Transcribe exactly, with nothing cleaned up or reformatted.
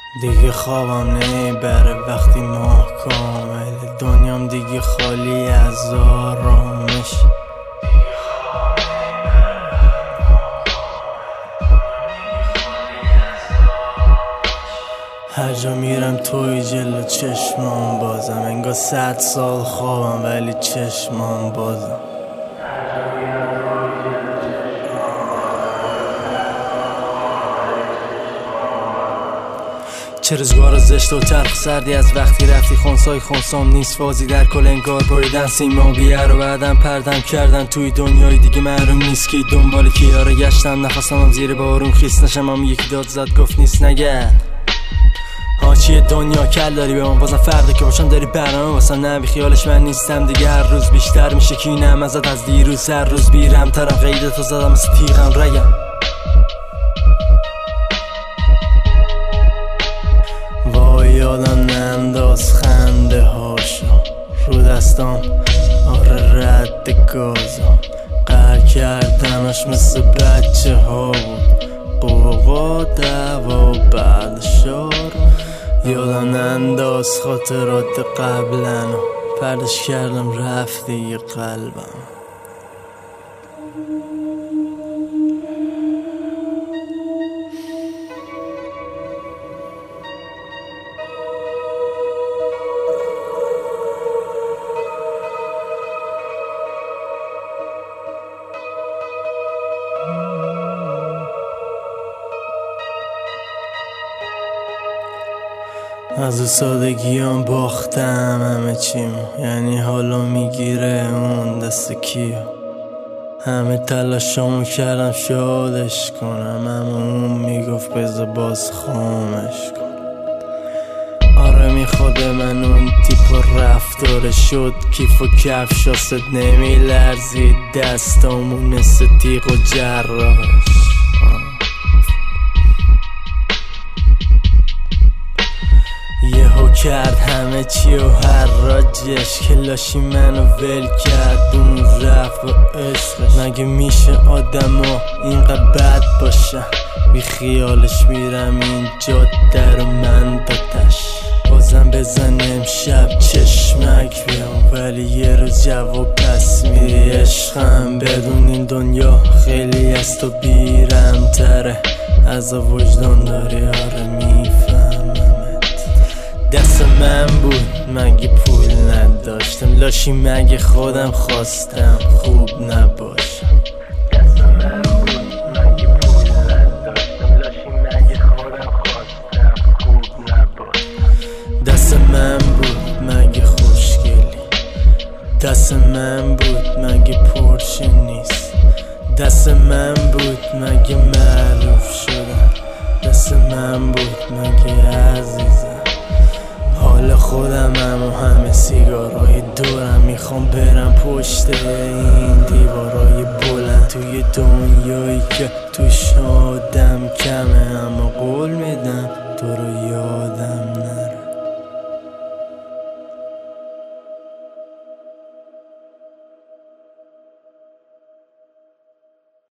دیگه خوابم نمیبره وقتی ماه کامله، دنیام دیگه خالی از آرامش. هر جا میرم توی جلو چشمام بازم، انگار صد سال خوابم ولی چشمام بازم. چه روزگار زشت و چرخ سردی از وقتی رفتی، خونسای خونسام نیست بازی در کل انگار بریدن سیما بیه رو بعدم پردم کردن توی دنیای دیگه معلوم نیست که دنبال کیاره گشتم. نفسم زیر بارون خیس نشم، هم یکی داد زد گفت نیست نگه ها چیه دنیا کل داری به من بازم فردا که باشم داری برنامه واسم نبی خیالش من نیستم دیگه. هر روز بیشتر میشه کینم ازت از دیروز، هر روز بیرم ترم قیدتو زدم مثل تیغم رگم. وای یادم ننداز خنده هاشو رو دستام، آره رد گازم قهر کردناش مثل بچه ها بود، قوقا دوا بعد شار. یادم ننداز خاطرات قبلنو پردش کردم رفت دیگه قلبم. از سادگیام باختم همه چیمو، یعنی حالا میگیره اون دست کیو. همه تلاشامو کردم شادش کنم، اما اون میگفت بذار باز خامش کن. آره میخواد من اون تیپ و رفتاره شد، کیف و کفشاست نمیلرزید دستامون مثل تیغ و جراش. یهو کرد همه چی و هر راجش، کلاشی منو ول کرد اون رفت و عشقش. مگه میشه آدم ها اینقدر بد باشن؟ بی خیالش میرم این جاده رو من دادش، بازم بزن امشب چشمک بیام، ولی یه روز جواب پس میری عشقم. بدون این دنیا خیلی از تو بیرم تره، از وجدان داری آره میفهممت. دست من بود مگه پول نداشتم، لاشی مگه خودم خواستم خوب نباشم. دست من بود مگه پول نداشتم، لاشی مگه خودم خواستم خوب نباشم. دست من بود مگه خوشگلی، دست من بود مگه پرشه نیست، دست من بود مگه معروف شدم، دست من بود مگه عزیزم. حال خودم هم و همه سیگارای دورم، میخوام برم پشت این دیوارای بلند، توی دنیایی که توش آدم کمه، اما قول میدم تو رو یادم نه.